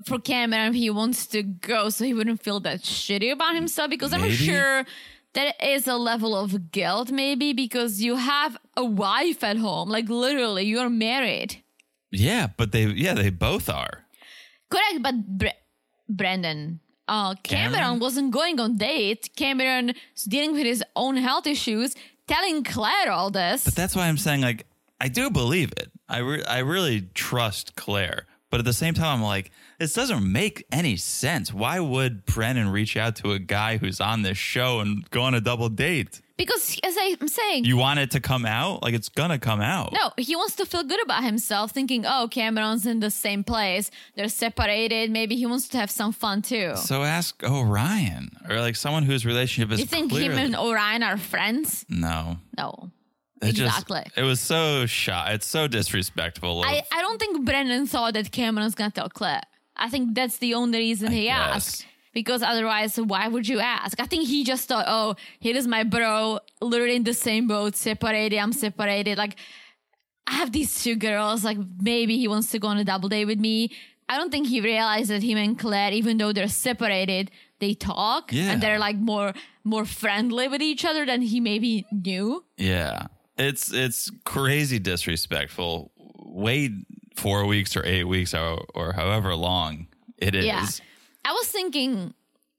for Cameron, he wants to go so he wouldn't feel that shitty about himself, because I'm Maybe. sure there is a level of guilt, maybe because you have a wife at home, like literally you're married. Yeah, but they yeah they both are. Correct, but Bre- Brendan, uh, Cameron, Cameron? wasn't going on dates. Cameron was dealing with his own health issues, telling Claire all this. But that's why I'm saying, like, I do believe it. I re- I really trust Claire. But at the same time, I'm like, this doesn't make any sense. Why would Brennan reach out to a guy who's on this show and go on a double date? Because, as I'm saying, You want it to come out? Like, it's gonna come out. no, he wants to feel good about himself, thinking, oh, Cameron's in the same place. They're separated. Maybe he wants to have some fun too. So ask Orion, or like someone whose relationship is You think clearly... him and Orion are friends? No. No. It just- Exactly. it was so shy. It's so disrespectful. of- I, I don't think Brennan thought that Cameron's gonna tell Claire. I think that's the only reason I he guess. asked. Because otherwise, why would you ask? I think he just thought, oh, here is my bro, literally in the same boat, separated, I'm separated. Like, I have these two girls, like, maybe he wants to go on a double date with me. I don't think he realized that him and Claire, even though they're separated, they talk. Yeah. And they're, like, more more friendly with each other than he maybe knew. Yeah. It's it's crazy disrespectful. Wait four weeks or eight weeks or, or however long it is. Yeah. I was thinking,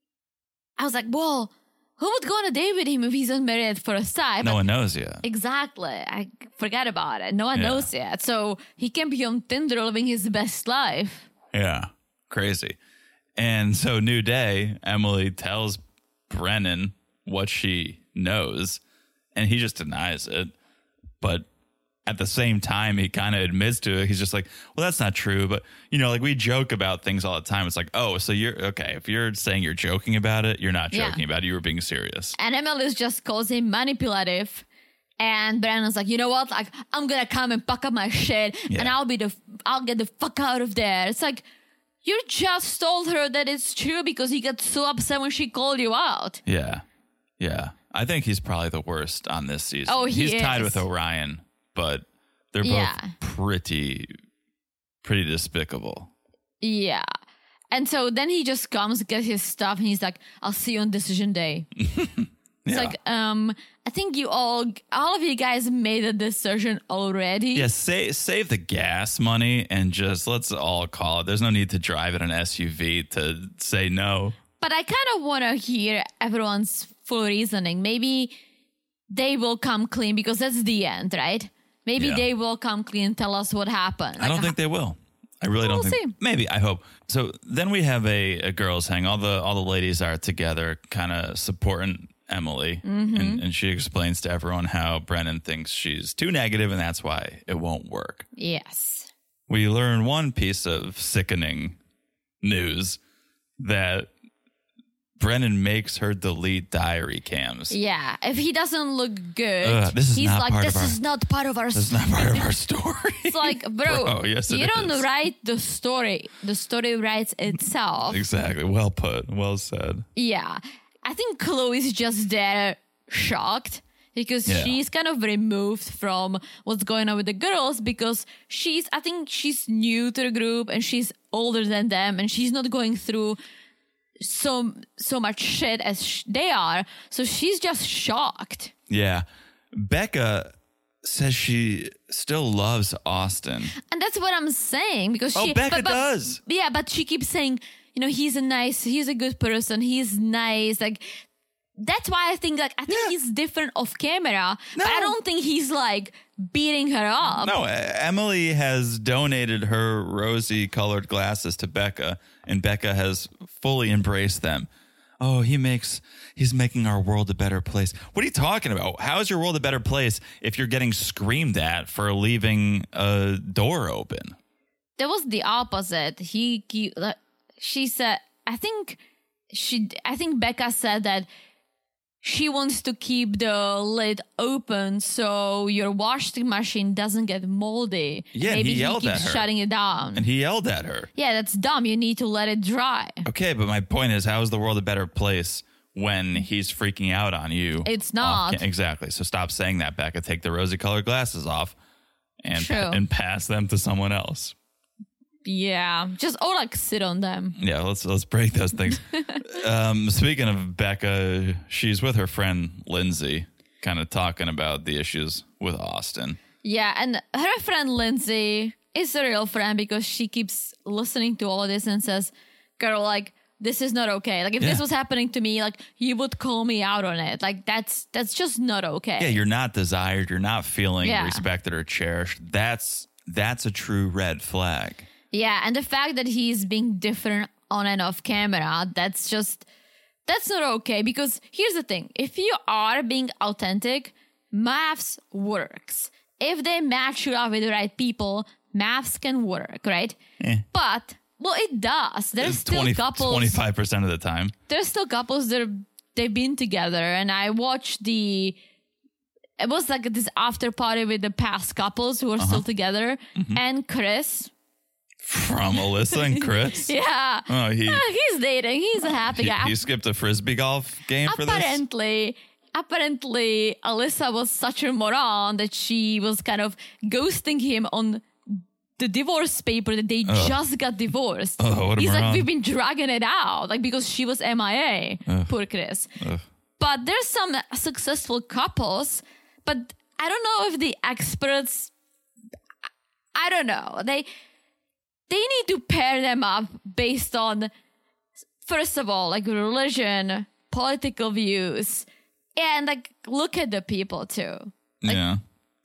I was like, well, who would go on a date with him if he's unmarried at first sight? No But one knows yet. exactly. I forgot about it. No one Yeah. knows yet. So he can be on Tinder living his best life. Yeah. Crazy. And so New Day, Emily tells Brennan what she knows, and he just denies it. But at the same time, he kind of admits to it. He's just like, well, that's not true. But, you know, like we joke about things all the time. It's like, oh, so you're okay. If you're saying you're joking about it, you're not Yeah. joking about it. You were being serious. And Emily just calls him manipulative. And Brandon's like, you know what? Like, I'm gonna come and pack up my shit, Yeah. and I'll be the, I'll get the fuck out of there. It's like, you just told her that it's true because he got so upset when she called you out. Yeah. Yeah. I think he's probably the worst on this season. Oh, he He's tied is. with Orion, but they're both Yeah. pretty, pretty despicable. Yeah. And so then he just comes, gets his stuff, and he's like, I'll see you on decision day. It's Yeah. like, um, I think you all, all of you guys made a decision already. Yeah, save, save the gas money and just let's all call it. There's no need to drive in an S U V to say no. But I kind of want to hear everyone's full reasoning. Maybe they will come clean because that's the end, right? Maybe Yeah. they will come clean and tell us what happened. I don't think they will. I really don't We'll think. see. Maybe, I hope. So then we have a, a girls' hang. All the all the ladies are together, kind of supporting Emily, Mm-hmm. and, and she explains to everyone how Brennan thinks she's too negative, and that's why it won't work. Yes. We learn one piece of sickening news that Brennan makes her delete diary cams. Yeah. If he doesn't look good, Ugh, this is he's not like, part of this our- is not part of our That's not part of our story. It's like, bro, Bro, yes, it you don't is. write the story. The story writes itself. Exactly. Well put. Well said. Yeah. I think Chloe's just there shocked because Yeah. she's kind of removed from what's going on with the girls because she's, I think she's new to the group and she's older than them and she's not going through so so much shit as sh- they are. So she's just shocked. Yeah. Becca says she still loves Austin. And that's what I'm saying because Oh, she Becca but, but- does. Yeah, but she keeps saying, you know, he's a nice, he's a good person, he's nice. Like that's why I think like I think Yeah. he's different off camera. No. But I don't think he's like beating her up. No, E- Emily has donated her rosy colored glasses to Becca, and Becca has fully embraced them. Oh, he makes he's making our world a better place. What are you talking about? How is your world a better place if you're getting screamed at for leaving a door open? That was the opposite. He, he like, she said, I think she, I think Becca said that she wants to keep the lid open so your washing machine doesn't get moldy. Yeah, and Maybe he yelled keeps at her. shutting it down. And he yelled at her. Yeah, that's dumb. You need to let it dry. Okay, but my point is, how is the world a better place when he's freaking out on you? It's off not. ca- exactly. So stop saying that, Becca. Take the rosy colored glasses off and True. and pass them to someone else. Yeah, just or like sit on them. Yeah, let's let's break those things. um, speaking of Becca, she's with her friend Lindsay, kind of talking about the issues with Austin. Yeah, and her friend Lindsay is a real friend because she keeps listening to all of this and says, girl, like, this is not okay. Like, if Yeah. this was happening to me, like, you would call me out on it. Like, that's that's just not okay. Yeah, you're not desired. You're not feeling Yeah. respected or cherished. That's that's a true red flag. Yeah, and the fact that he's being different on and off camera, that's just, that's not okay. Because here's the thing. If you are being authentic, maths works. If they match you up with the right people, maths can work, right? Eh. But, well, it does. There's still twenty, couples. twenty-five percent of the time. There's still couples that are, they've been together. And I watched the, it was like this after party with the past couples who are Uh-huh. still together. Mm-hmm. And Chris. From Alyssa and Chris. Yeah. Oh, he Uh, he's dating. He's a happy he, guy. he skipped a frisbee golf game for this. apparently, apparently, Alyssa was such a moron that she was kind of ghosting him on the divorce paper that they just got divorced. Oh, what a He's like, moron. we've been dragging it out, like because she was M I A. Poor Chris. But there's some successful couples, but I don't know if the experts. I don't know. They. They need to pair them up based on, first of all, like religion, political views, and like look at the people too. yeah.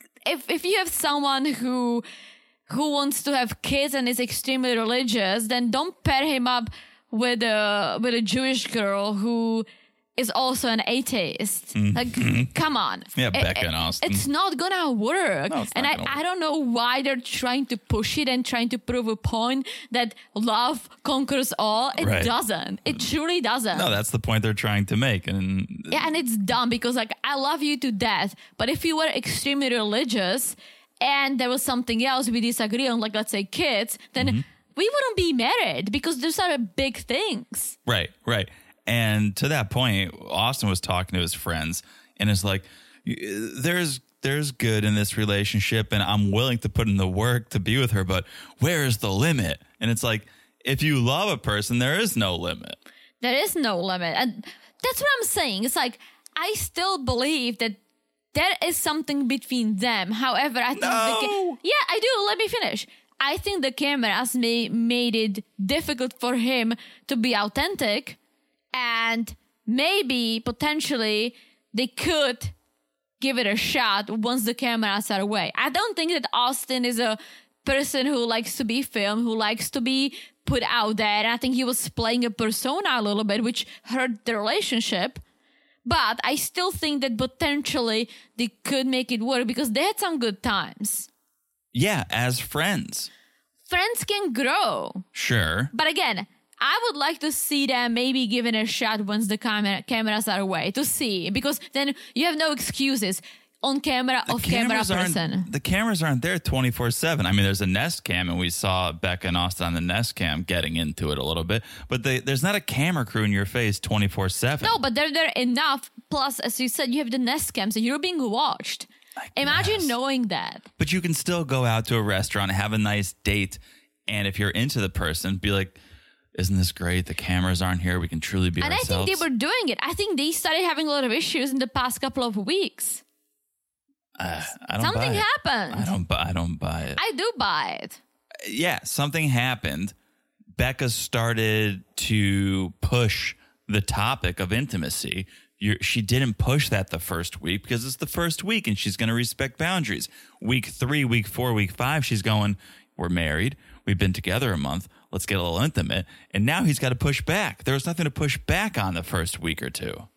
If if you have someone who who wants to have kids and is extremely religious, then don't pair him up with a with a Jewish girl who is also an atheist. Like, come on. Mm-hmm. Yeah, It- Becca it- and Austin. It's not gonna work. No, it's and not I, gonna work. I don't know why they're trying to push it and trying to prove a point that love conquers all. It Right. doesn't. It truly doesn't. No, that's the point they're trying to make. And Yeah, and it's dumb because like I love you to death, but if you were extremely religious and there was something else we disagree on, like let's say kids, then Mm-hmm. we wouldn't be married because those are big things. right, right. And to that point, Austin was talking to his friends and is like, there's there's good in this relationship and I'm willing to put in the work to be with her, but where is the limit? And it's like, if you love a person, there is no limit. There is no limit. And that's what I'm saying. It's like I still believe that there is something between them. However, I think the ca- No. yeah, I do. Let me finish. I think the cameras may, made it difficult for him to be authentic. And maybe potentially they could give it a shot once the cameras are away. I don't think that Austin is a person who likes to be filmed, who likes to be put out there. And I think he was playing a persona a little bit, which hurt the relationship. But I still think that potentially they could make it work because they had some good times. Yeah, as friends. Friends can grow. Sure. But again, I would like to see them maybe given a shot once the camera cameras are away to see, because then you have no excuses. On camera, off camera Cameras aren't- person. The cameras aren't there twenty-four seven. I mean, there's a Nest Cam, and we saw Becca and Austin on the Nest Cam getting into it a little bit. But they, there's not a camera crew in your face twenty-four seven. No, but they're there enough. Plus, as you said, you have the Nest Cam, so you're being watched. Imagine guess. knowing that. But you can still go out to a restaurant, have a nice date, and if you're into the person, be like, isn't this great? The cameras aren't here. We can truly be And ourselves. I think they were doing it. I think they started having a lot of issues in the past couple of weeks. Uh, I don't Something buy it. happened. I don't buy. I don't buy it. I do buy it. yeah, something happened. Becca started to push the topic of intimacy. You're, she didn't push that the first week because it's the first week and she's going to respect boundaries. Week three, week four, week five, she's going, we're married. We've been together a month. Let's get a little intimate. And now he's got to push back. There was nothing to push back on the first week or two.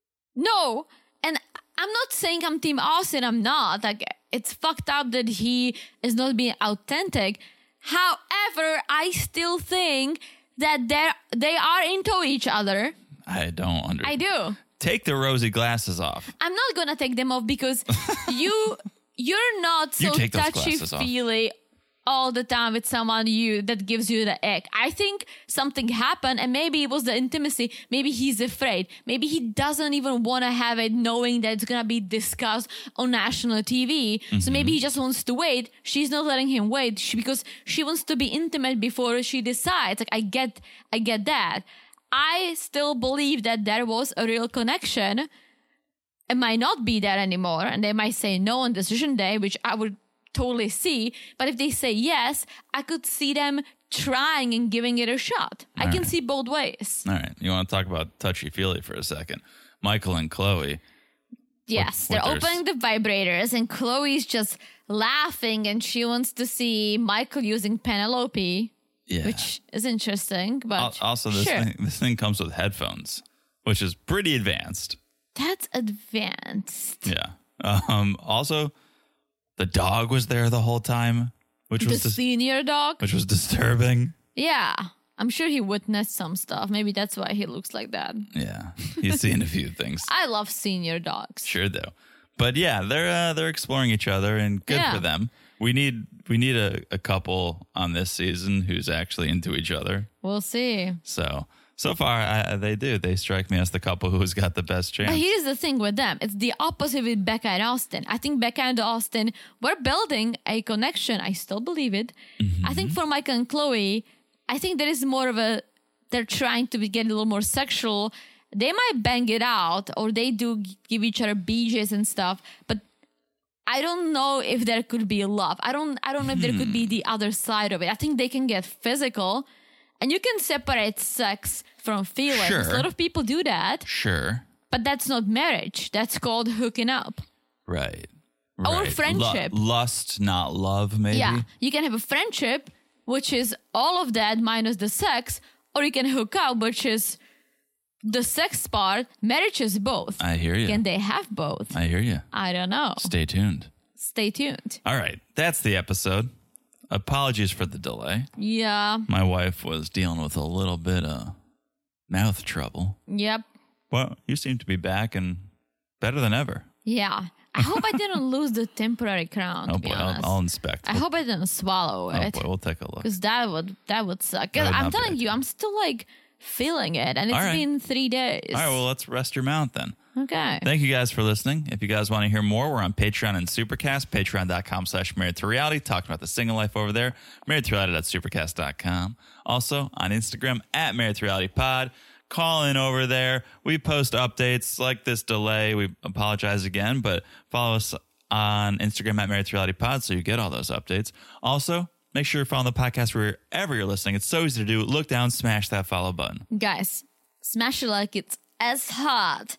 No, and I'm not saying I'm Team Austin. I'm not. Like, it's fucked up that he is not being authentic. However, I still think that they they are into each other. I don't understand. I do. Take the rosy glasses off. I'm not gonna take them off because you you're not You so take those touchy glasses off. feely all the time with someone you that gives you the ick. I think something happened, and maybe it was the intimacy. Maybe he's afraid. Maybe he doesn't even want to have it, knowing that it's gonna be discussed on national T V. Mm-hmm. So maybe he just wants to wait. She's not letting him wait she, because she wants to be intimate before she decides. Like I get, I get that. I still believe that there was a real connection. It might not be there anymore, and they might say no on decision day, which I would totally see. But if they say yes, I could see them trying and giving it a shot. All I can right. see both ways. All right. You want to talk about touchy-feely for a second. Michael and Chloe. Yes, what, what they're opening the vibrators, and Chloe's just laughing, and she wants to see Michael using Penelope, yeah. which is interesting. But also, this, sure. thing, this thing comes with headphones, which is pretty advanced. That's advanced. Yeah. Um, also... The dog was there the whole time, which the was dis- senior dog, which was disturbing. Yeah, I'm sure he witnessed some stuff. Maybe that's why he looks like that. Yeah, he's seen a few things. I love senior dogs. Sure, though. But yeah, they're uh, they're exploring each other, and good yeah. for them. We need we need a, a couple on this season who's actually into each other. We'll see. So. So far, I, they do. They strike me as the couple who's got the best chance. But here's the thing with them. It's the opposite with Becca and Austin. I think Becca and Austin were building a connection. I still believe it. Mm-hmm. I think for Mike and Chloe, I think there is more of a, they're trying to be, get a little more sexual. They might bang it out, or they do give each other B Js and stuff. But I don't know if there could be love. I don't, I don't know if there could be the other side of it. I think they can get physical. And you can separate sex from feelings. Sure. A lot of people do that. Sure. But that's not marriage. That's called hooking up. Right. Or right. friendship. L- lust, not love, maybe? Yeah. You can have a friendship, which is all of that minus the sex. Or you can hook up, which is the sex part. Marriage is both. I hear you. Can they have both? I hear you. I don't know. Stay tuned. Stay tuned. All right. That's the episode. Apologies for the delay. Yeah. My wife was dealing with a little bit of mouth trouble. Yep. Well, you seem to be back and better than ever. Yeah. I hope I didn't lose the temporary crown, oh to boy, be honest. I'll, I'll inspect. I we'll, hope I didn't swallow it. Oh boy, we'll take a look. Because that would, that would suck. That would I'm not be telling you, ideal. I'm still like feeling it. And it's All right. been three days. All right, well, let's rest your mouth then. Okay. Thank you guys for listening. If you guys want to hear more, we're on Patreon and Supercast, patreon.com slash married to reality. Talking about the single life over there, married to reality dot supercast dot com. Also on Instagram at married to reality pod. Call in over there. We post updates like this delay. We apologize again, but follow us on Instagram at married to reality pod so you get all those updates. Also, make sure you're following the podcast wherever you're listening. It's so easy to do. Look down, smash that follow button. Guys, smash it like it's as hot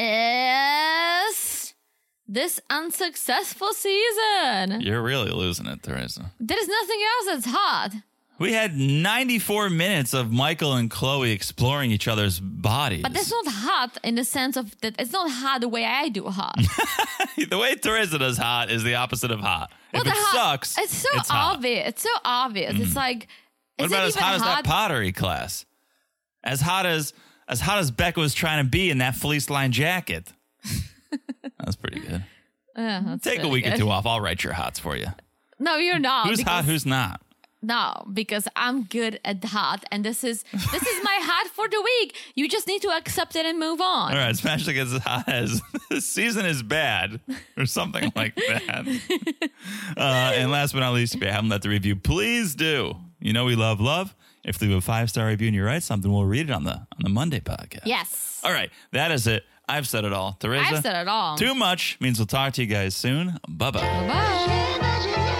as this unsuccessful season. You're really losing it, Teresa. There's nothing else that's hot. We had ninety-four minutes of Michael and Chloe exploring each other's bodies. But that's not hot in the sense of that. It's not hot the way I do hot. The way Teresa does hot is the opposite of hot. Well, if it hot, sucks, it's so it's hot. obvious. It's so obvious. Mm. It's like, what is about it as even hot as hot? that pottery class? As hot as as hot as Becca was trying to be in that fleece line jacket. That's pretty good. Uh, that's Take a week good. or two off. I'll write your hots for you. No, you're not. Who's because, hot? Who's not? No, because I'm good at hot, and this is this is my hot for the week. You just need to accept it and move on. All right, smash like as hot as this season is bad or something like that. uh, and last but not least, if you haven't left the review, please do. You know we love love. If you leave a five star review and you write something, we'll read it on the on the Monday podcast. Yes. All right, that is it. I've said it all. Teresa, I've said it all. Too much means we'll talk to you guys soon. Bye bye. Bye.